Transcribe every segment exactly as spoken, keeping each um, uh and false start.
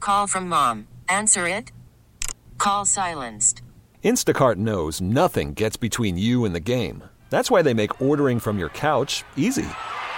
Call from mom. Answer it. Call silenced. Instacart knows nothing gets between you and the game. That's why they make ordering from your couch easy.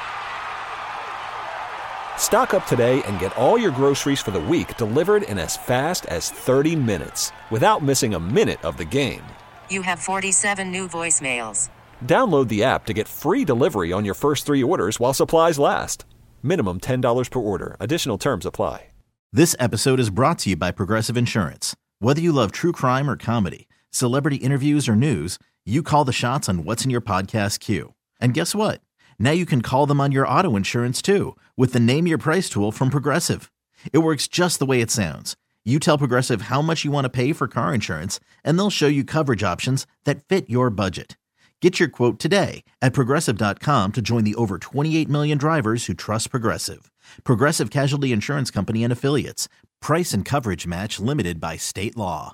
Stock up today and get all your groceries for the week delivered in as fast as thirty minutes without missing a minute of the game. You have forty-seven new voicemails. Download the app to get free delivery on your first three orders while supplies last. Minimum ten dollars per order. Additional terms apply. This episode is brought to you by Progressive Insurance. Whether you love true crime or comedy, celebrity interviews or news, you call the shots on what's in your podcast queue. And guess what? Now you can call them on your auto insurance too with the Name Your Price tool from Progressive. It works just the way it sounds. You tell Progressive how much you want to pay for car insurance, and they'll show you coverage options that fit your budget. Get your quote today at Progressive dot com to join the over twenty-eight million drivers who trust Progressive. Progressive Casualty Insurance Company and Affiliates. Price and coverage match limited by state law.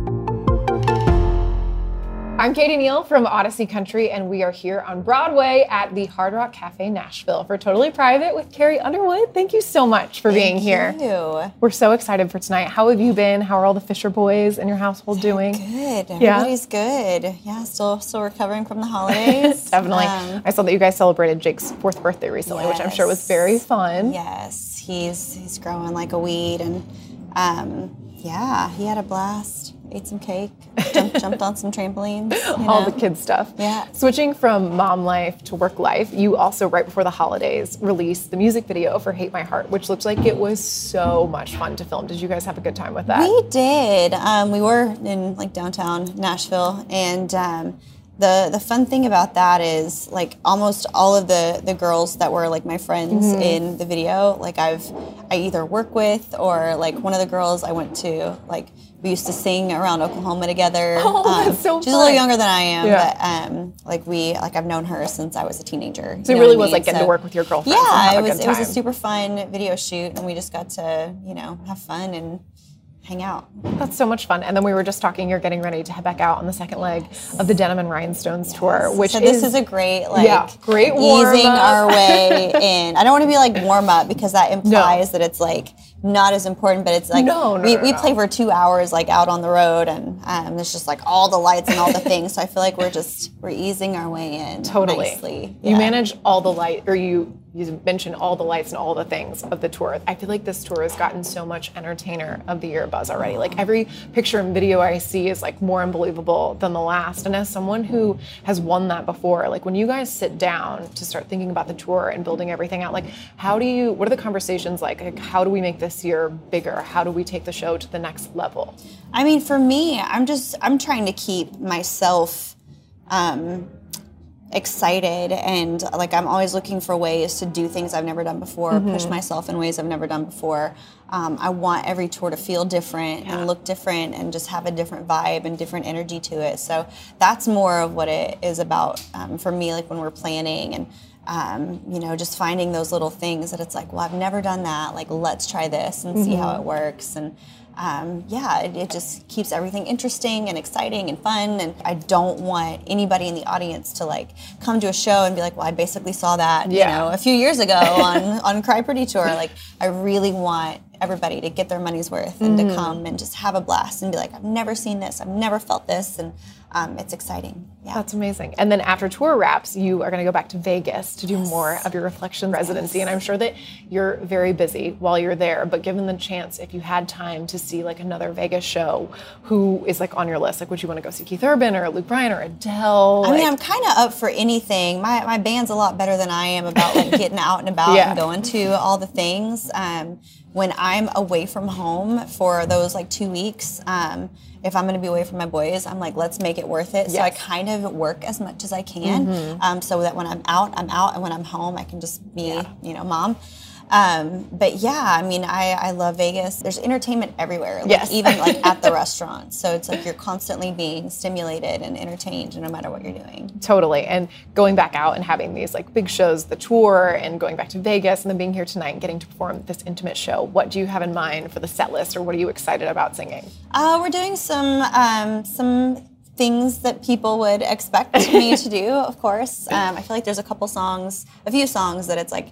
I'm Katie Neal from Odyssey Country, and we are here on Broadway at the Hard Rock Cafe Nashville for Totally Private with Carrie Underwood. Thank you so much for being here. Thank you. We're so excited for tonight. How have you been? How are all the Fisher boys in your household doing? Good. Yeah? Everybody's good. Yeah, still still recovering from the holidays. Definitely. Um, I saw that you guys celebrated Jake's fourth birthday recently, yes. which I'm sure was very fun. Yes, he's he's growing like a weed, and um, yeah, he had a blast. Ate some cake, jumped, jumped on some trampolines. You know? All the kid stuff. Yeah. Switching from mom life to work life, you also, right before the holidays, released the music video for Hate My Heart, which looks like it was so much fun to film. Did you guys have a good time with that? We did. Um, we were in like downtown Nashville, and um, the the fun thing about that is like almost all of the the girls that were like my friends mm-hmm. in the video, like I've I either work with or like one of the girls I went to like. We used to sing around Oklahoma together. Oh, um, that's so She's fun. a little younger than I am, yeah. but um, like we, like I've known her since I was a teenager. So it really was like getting so, to work with your girlfriend. Yeah, it was. It was a super fun video shoot, and we just got to, you know, have fun and hang out. That's so much fun. And then we were just talking, you're getting ready to head back out on the second leg of the Denim and Rhinestones yes. tour, which so is... this is a great, like, yeah, great warm easing up. our way in. I don't want to be like warm up because that implies no. that it's like not as important, but it's like no, no, we, no, we no. play for two hours like out on the road, and um, there's just like all the lights and all the things. So I feel like we're just, we're easing our way in totally. nicely. You yeah. manage all the light, or you You mentioned all the lights and all the things of the tour. I feel like this tour has gotten so much Entertainer of the Year buzz already. Like every picture and video I see is like more unbelievable than the last. And as someone who has won that before, like when you guys sit down to start thinking about the tour and building everything out, like how do you, what are the conversations like? Like how do we make this year bigger? How do we take the show to the next level? I mean, for me, I'm just, I'm trying to keep myself, um, excited, and like I'm always looking for ways to do things I've never done before, mm-hmm. push myself in ways I've never done before. Um, I want every tour to feel different yeah. and look different and just have a different vibe and different energy to it. So that's more of what it is about um, for me, like when we're planning and um, you know, just finding those little things that it's like, well, I've never done that. Like, let's try this and mm-hmm. see how it works. And Um, yeah, it, it just keeps everything interesting and exciting and fun. And I don't want anybody in the audience to like come to a show and be like, well, I basically saw that, yeah. you know, a few years ago on, on Cry Pretty Tour. Like, I really want everybody to get their money's worth and mm. to come and just have a blast and be like, I've never seen this, I've never felt this, and um, it's exciting. Yeah. That's amazing. And then after tour wraps, you are going to go back to Vegas to do yes. more of your Reflection residency. Yes. And I'm sure that you're very busy while you're there, but given the chance, if you had time to see like another Vegas show, who is like on your list? Like, would you want to go see Keith Urban or Luke Bryan or Adele? I like, mean, I'm kind of up for anything. My my band's a lot better than I am about like getting out and about yeah. and going to all the things. Um, when I'm away from home for those like two weeks, um, if I'm going to be away from my boys, I'm like, let's make it worth it. Yes. So I kind of work as much as I can, mm-hmm. um, so that when I'm out, I'm out, and when I'm home, I can just be, yeah. you know, mom. Um, but yeah, I mean, I, I love Vegas. There's entertainment everywhere, like yes. even like at the restaurants. So it's like you're constantly being stimulated and entertained no matter what you're doing. Totally. And going back out and having these like big shows, the tour, and going back to Vegas, and then being here tonight and getting to perform this intimate show. What do you have in mind for the set list, or what are you excited about singing? Uh, we're doing some um, some things that people would expect me to do, of course. Um, I feel like there's a couple songs, a few songs that it's like,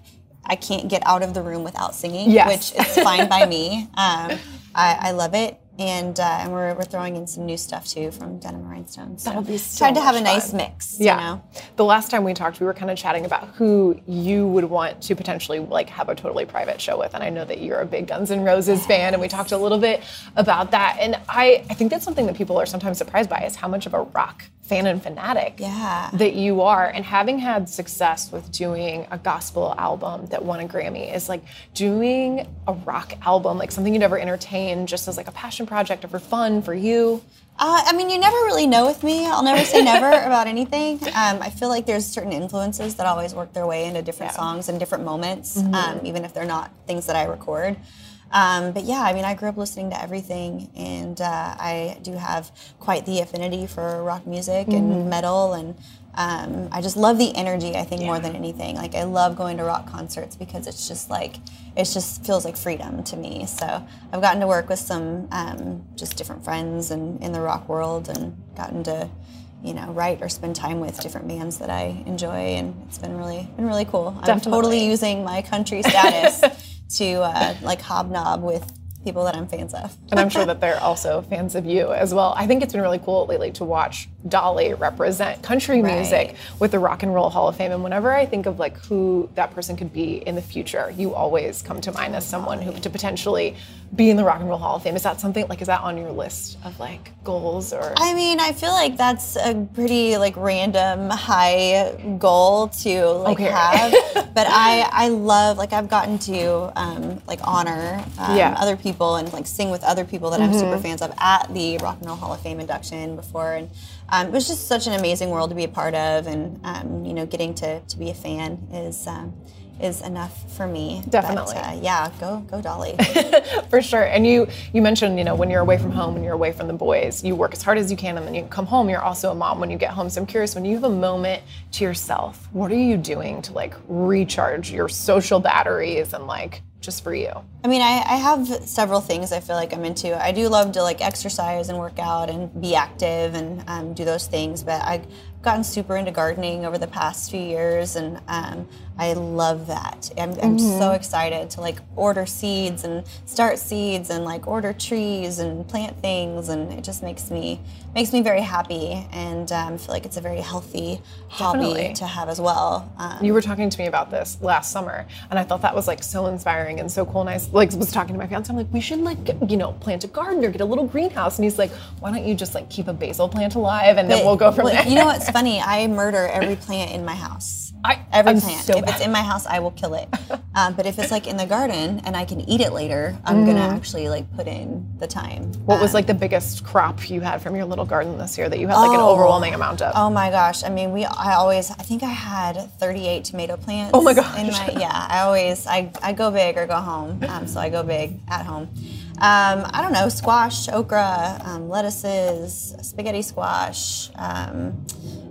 I can't get out of the room without singing, Yes. which is fine by me. Um, I, I love it. And uh, and we're, we're throwing in some new stuff too from Denim and Rhinestones. So That'll be so trying to have a much nice fun. mix. Yeah. You know? The last time we talked, we were kind of chatting about who you would want to potentially like have a totally private show with. And I know that you're a big Guns N' Roses yes. fan, and we talked a little bit about that. And I, I think that's something that people are sometimes surprised by is how much of a rock fan and fanatic yeah. that you are. And having had success with doing a gospel album that won a Grammy is like doing a rock album, like something you'd ever entertain just as like a passion project or for fun for you. Uh, I mean, you never really know with me. I'll never say never about anything. Um, I feel like there's certain influences that always work their way into different yeah. songs and different moments, mm-hmm. um, even if they're not things that I record. Um, but yeah, I mean, I grew up listening to everything, and uh, I do have quite the affinity for rock music mm-hmm. and metal, and um, I just love the energy, I think, yeah. more than anything. Like, I love going to rock concerts because it's just like, it just feels like freedom to me. So I've gotten to work with some um, just different friends and in the rock world, and gotten to, you know, write or spend time with different bands that I enjoy, and it's been really, been really cool. Definitely. I'm totally using my country status to uh, like hobnob with people that I'm fans of. And I'm sure that they're also fans of you as well. I think it's been really cool lately to watch Dolly represent country right. music with the Rock and Roll Hall of Fame. And whenever I think of like who that person could be in the future, you always come to mind as someone who to potentially be in the Rock and Roll Hall of Fame. Is that something, like, is that on your list of like goals or? I mean, I feel like that's a pretty like random high goal to like okay. have. But I, I love, like, I've gotten to um, like honor um, yeah. other people and like sing with other people that mm-hmm. I'm super fans of at the Rock and Roll Hall of Fame induction before. And um, it was just such an amazing world to be a part of. And, um, you know, getting to, to be a fan is um, is enough for me. Definitely. But, uh, yeah, go go Dolly. For sure. And you you mentioned, you know, when you're away from home, when you're away from the boys, you work as hard as you can, and then you come home, you're also a mom when you get home. So I'm curious, when you have a moment to yourself, what are you doing to like recharge your social batteries and like just for you? I mean, I, I have several things I feel like I'm into. I do love to like exercise and work out and be active and um, do those things, but I've gotten super into gardening over the past few years, and um, I love that. I'm, I'm mm-hmm. so excited to like order seeds and start seeds and like order trees and plant things, and it just makes me makes me very happy, and um, feel like it's a very healthy Definitely. hobby to have as well. Um, you were talking to me about this last summer, and I thought that was like so inspiring and so cool. And I like was talking to my fiance, I'm like, we should like get, you know, plant a garden or get a little greenhouse. And he's like, why don't you just like keep a basil plant alive, and but, then we'll go from well, there. You know what's funny? I murder every plant in my house. I, every I'm plant. So if bad. it's in my house, I will kill it. Um, but if it's like in the garden and I can eat it later, I'm mm. gonna actually like put in the time. What um, was like the biggest crop you had from your little garden this year that you had like oh, an overwhelming amount of? Oh my gosh! I mean, we. I always. I think I had thirty-eight tomato plants. Oh my gosh! In my, yeah, I always. I, I go big or go home. Um, so I go big at home. Um, I don't know, squash, okra, um, lettuces, spaghetti squash, um,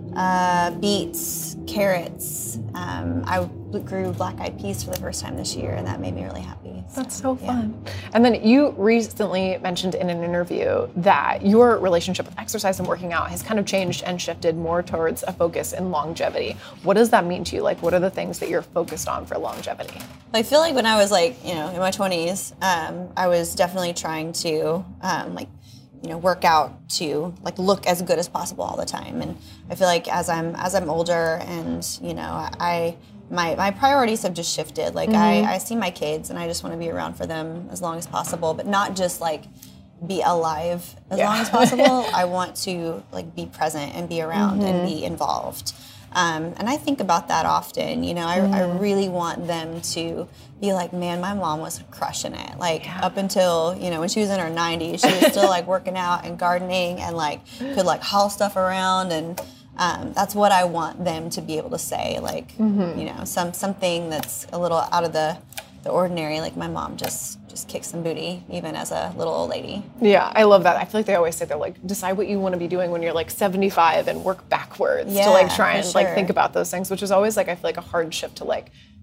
uh, beets, carrots. Um, I grew black-eyed peas for the first time this year, and that made me really happy. So, That's so fun. Yeah. And then you recently mentioned in an interview that your relationship with exercise and working out has kind of changed and shifted more towards a focus in longevity. What does that mean to you? Like, what are the things that you're focused on for longevity? I feel like when I was like, you know, in my twenties, um, I was definitely trying to um, like, you know, work out to like look as good as possible all the time. And I feel like as I'm as I'm older, and you know, I my my priorities have just shifted. Like mm-hmm. I, I see my kids, and I just want to be around for them as long as possible, but not just like be alive as yeah. long as possible. I want to like be present and be around mm-hmm. and be involved. Um, and I think about that often, you know, I, mm. I really want them to be like, man, my mom was crushing it. Like yeah. up until, you know, when she was in her nineties, she was still like working out and gardening and like could like haul stuff around. And um, that's what I want them to be able to say, like, mm-hmm. you know, some something that's a little out of the, the ordinary. Like my mom just just kicked some booty, even as a little old lady. Yeah, I love that. I feel like they always say they're like, decide what you want to be doing when you're like seventy-five and work backwards yeah, to like try and sure. like think about those things, which is always like, I feel like a hard shift to like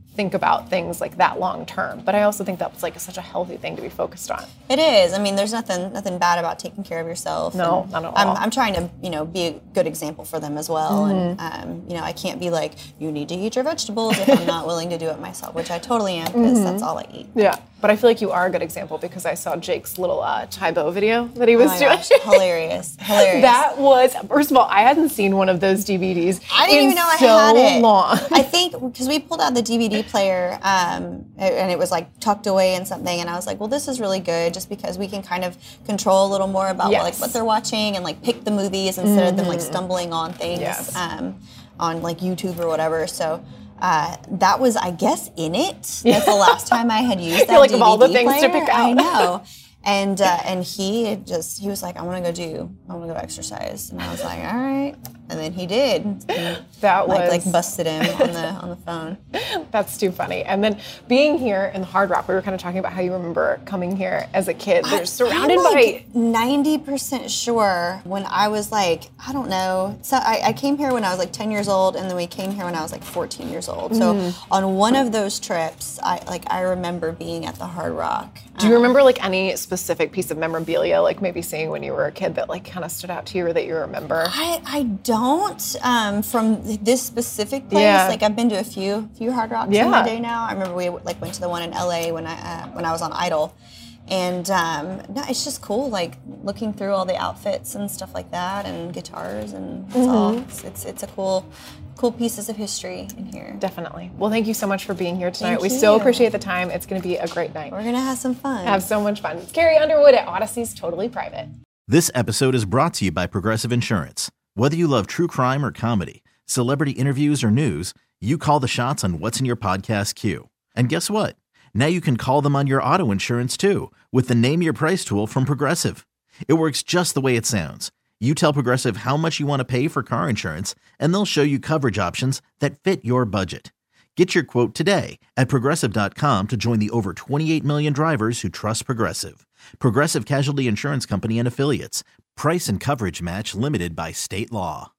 think about things like that long term. But I also think that's like such a healthy thing to be focused on. It is. I mean, there's nothing nothing bad about taking care of yourself. No, and not at all. I'm, I'm trying to, you know, be a good example for them as well. Mm-hmm. And, um, you know, I can't be like, you need to eat your vegetables if I'm not willing to do it myself, which I totally am because mm-hmm. that's all I eat. Yeah. But I feel like you are a good example because I saw Jake's little uh, Taebo video that he was oh my doing. Gosh, hilarious, hilarious. That was, first of all, I hadn't seen one of those D V Ds I didn't in even know so I had it. long. I think because we pulled out the D V D player um, and it was like tucked away in something, and I was like, well, this is really good just because we can kind of control a little more about yes. like what they're watching and like pick the movies instead mm-hmm. of them like stumbling on things yes. um, on like YouTube or whatever. So. Uh, that was, I guess, in it. That's the last time I had used that You're like, D V D of all the things player. to pick out. I know. And uh, and he just, he was like, I want to go do, I want to go exercise. And I was like, all right. And then he did. And that like, was... like busted him on the on the phone. That's too funny. And then being here in the Hard Rock, we were kind of talking about how you remember coming here as a kid. They're surrounded I'm like by... ninety percent sure when I was like, I don't know. So I, I came here when I was like ten years old, and then we came here when I was like fourteen years old. So mm. on one of those trips, I like I remember being at the Hard Rock. Do you remember like any specific piece of memorabilia, like maybe seeing when you were a kid that like kind of stood out to you or that you remember? I, I don't um, from this specific place. Yeah. Like I've been to a few few Hard Rocks yeah. in my day now. I remember we like went to the one in L A when I uh, when I was on Idol. And um, no, it's just cool, like looking through all the outfits and stuff like that, and guitars, and it's mm-hmm. all. It's, it's it's a cool, cool pieces of history in here. Definitely. Well, thank you so much for being here tonight. Thank we you. so appreciate the time. It's going to be a great night. We're gonna have some fun. Have so much fun. It's Carrie Underwood at Odyssey's Totally Private. This episode is brought to you by Progressive Insurance. Whether you love true crime or comedy, celebrity interviews or news, you call the shots on what's in your podcast queue. And guess what? Now you can call them on your auto insurance too with the Name Your Price tool from Progressive. It works just the way it sounds. You tell Progressive how much you want to pay for car insurance, and they'll show you coverage options that fit your budget. Get your quote today at Progressive dot com to join the over twenty-eight million drivers who trust Progressive. Progressive Casualty Insurance Company and Affiliates. Price and coverage match limited by state law.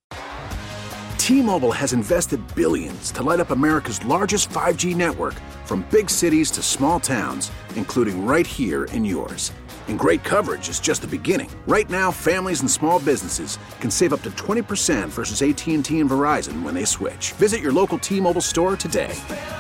T-Mobile has invested billions to light up America's largest five G network, from big cities to small towns, including right here in yours. And great coverage is just the beginning. Right now, families and small businesses can save up to twenty percent versus A T and T and Verizon when they switch. Visit your local T-Mobile store today.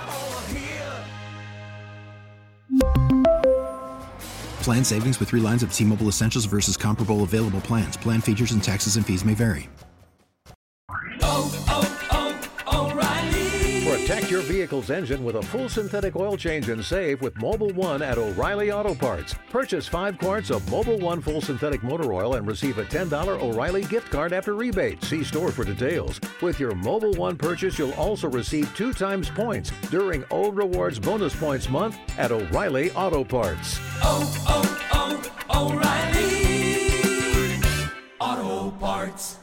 Plan savings with three lines of T-Mobile Essentials versus comparable available plans. Plan features and taxes and fees may vary. Oh, oh, oh, O'Reilly. Protect your vehicle's engine with a full synthetic oil change and save with Mobil one at O'Reilly Auto Parts. Purchase five quarts of Mobil one full synthetic motor oil and receive a ten dollars O'Reilly gift card after rebate. See store for details. With your Mobil one purchase, you'll also receive two times points during O Rewards Bonus Points Month at O'Reilly Auto Parts. Oh, oh, oh, O'Reilly Auto Parts.